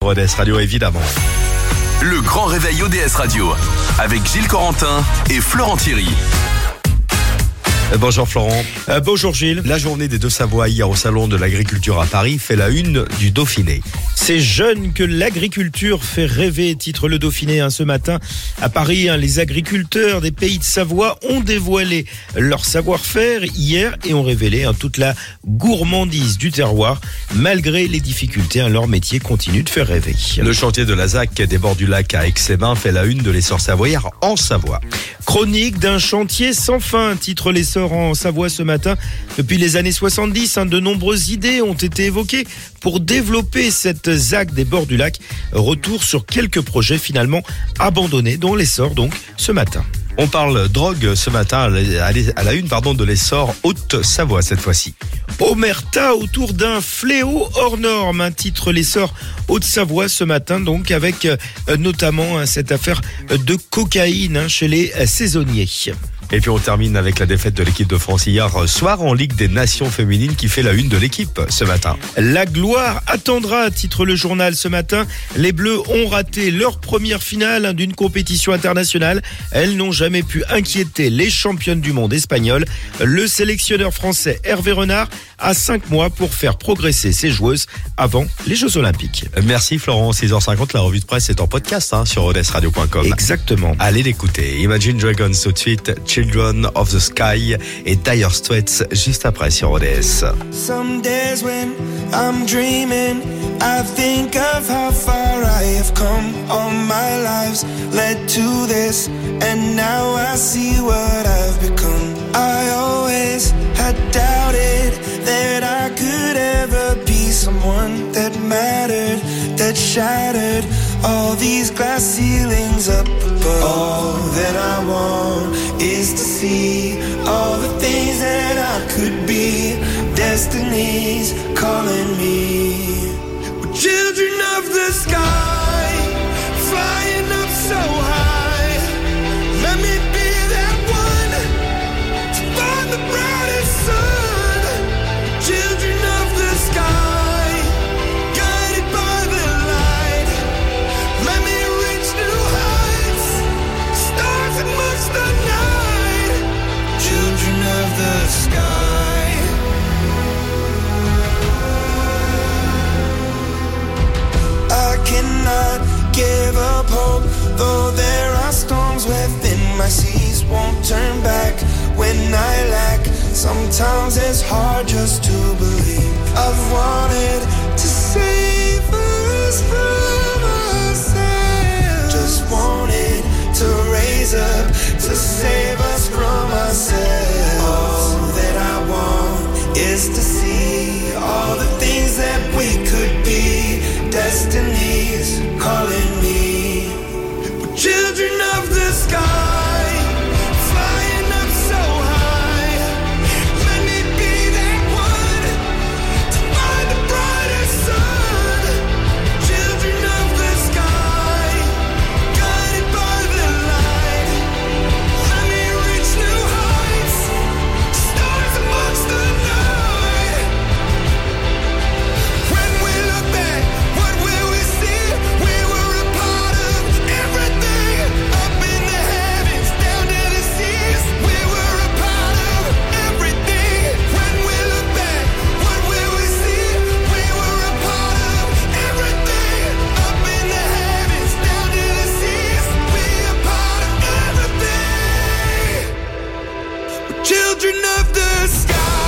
ODS Radio, évidemment. Le grand réveil ODS Radio avec Gilles Corentin et Florent Thierry. Bonjour Florent. Bonjour Gilles. La journée des Deux-Savoie hier au Salon de l'Agriculture à Paris fait la une du Dauphiné. C'est jeune que l'agriculture fait rêver, titre le Dauphiné ce matin. À Paris, les agriculteurs des pays de Savoie ont dévoilé leur savoir-faire hier et ont révélé toute la gourmandise du terroir. Malgré les difficultés, leur métier continue de faire rêver. Le chantier de la ZAC des bords du lac à Aix-les-Bains fait la une de l'essor savoyard en Savoie. Chronique d'un chantier sans fin, titre l'essor en Savoie ce matin. Depuis les années 70, de nombreuses idées ont été évoquées pour développer cette ZAC des bords du lac. Retour sur quelques projets finalement abandonnés, dont l'essor donc ce matin. On parle drogue ce matin à la une de l'essor Haute-Savoie cette fois-ci. Omerta autour d'un fléau hors norme, titre l'essor Haute-Savoie ce matin, donc avec notamment cette affaire de cocaïne chez les saisonniers. Et puis on termine avec la défaite de l'équipe de France hier soir en Ligue des Nations féminines qui fait la une de l'équipe ce matin. La gloire attendra, titre le journal ce matin. Les Bleus ont raté leur première finale d'une compétition internationale. Elles n'ont jamais pu inquiéter les championnes du monde espagnoles. Le sélectionneur français Hervé Renard a 5 mois pour faire progresser ses joueuses avant les Jeux Olympiques. Merci Florent, 6h50, la revue de presse est en podcast sur odsradio.com. Exactement. Allez l'écouter. Imagine Dragons tout de suite, Children of the Sky et Dire Straits juste après sur ODS. Some days when I'm dreaming, I think of how far I have come. All my lives led to this, and now I see what I've become. I always had doubted that I could ever be someone that mattered, that shattered all these glass ceilings up above. All that I want is to see all the things that I could be. Destiny's calling me. We're children of the sky, flying up so high. Let me be that one to find the brightest sun. Children of the sky, guided by the light. Let me reach new heights, stars amongst the night. Children of the sky. I cannot give up hope, though there are storms within my seas. Won't turn back when I lack. Sometimes it's hard just to believe. I've wanted to save us from ourselves. Just wanted to raise up to save us from ourselves. All that I want is to see all the things that we could be. Destiny's calling me. We're children of the sky, flying up so high. Let me be that one to find the brightest sun. Children of the sky, guided by the light. Let me reach new heights, stars amongst the night. When we look back, what will we see? We were a part of everything. Up in the heavens, down to the seas. We were a part of everything. When we look back, what will we see? We were a part of everything. Up in the heavens, down to the seas. We a part of everything. We're children of the sky.